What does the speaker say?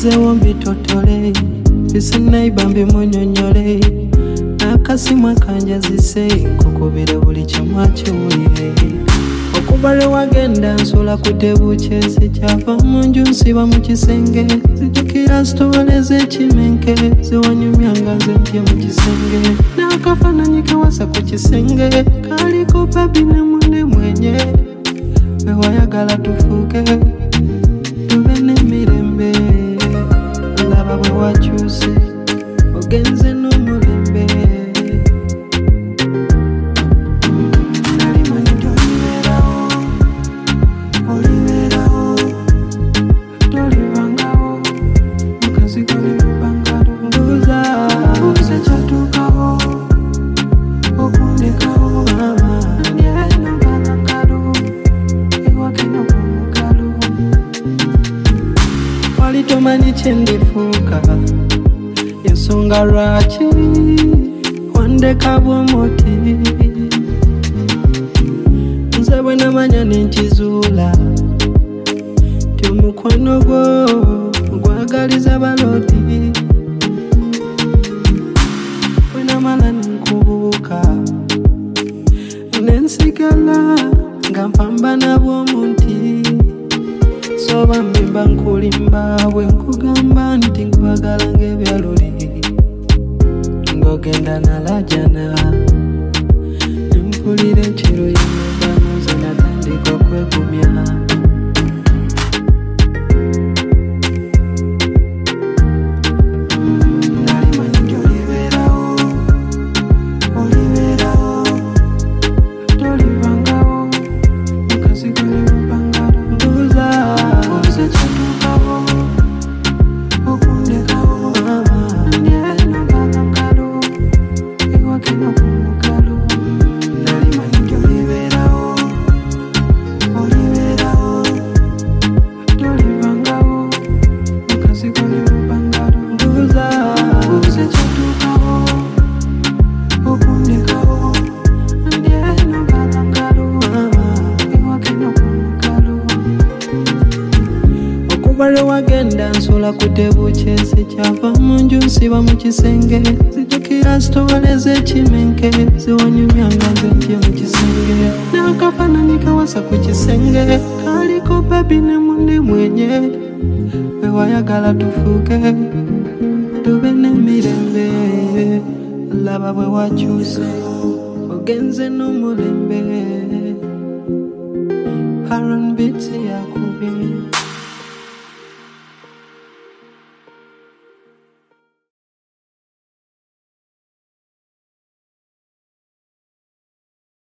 Ngezeewo mbitotole bisinaiba mbimunyonyole n'akasimu akanjazise nkukubira buli kimu akiwulire okuva lwe wagenda nsula kutebuuke sikyava mu nju nsiba mu kisenge zijjukira sitole z'ekimenke ziwanyumyanga nze ntye mu kisenge n'akafaananyi kewasa ku kisenge kaliko babi ne munne mwenye we wayagala tufuuke tube n'emirembe laba bwe wakyuse ogenze n'omulembe Tomanyi kyendifuuka ensonga lwaki wandeka bw'omuti nze bwe namanya nenkizuula ti omukwano gwo gwagaliza balodi bwe namala nenkubuuka nensigala nga mpambana bw'omuti soba mbimba nkulimba bwe nkugamba nti nkwagala ng'ebyaluli ng'ogenda nalajana mpulira ekiro yemubano ze natandika okwegumya nalimanyi nti olibeerawo tolivangawo mukazigo ne mupangalo mbuuza Wale wagenda nsula kutebuuke sikyava mu nju nsiba mu kisenge zijjukira sitole z'ekimenke ziwanyumyanga nze ntye mu kisenge n'akafaananyi kawasa ku kisenge kaliko babi ne munne mwenye we wayagala tufuuke tube n'emirembe laba bwe wakyuse ogenze n'omulembe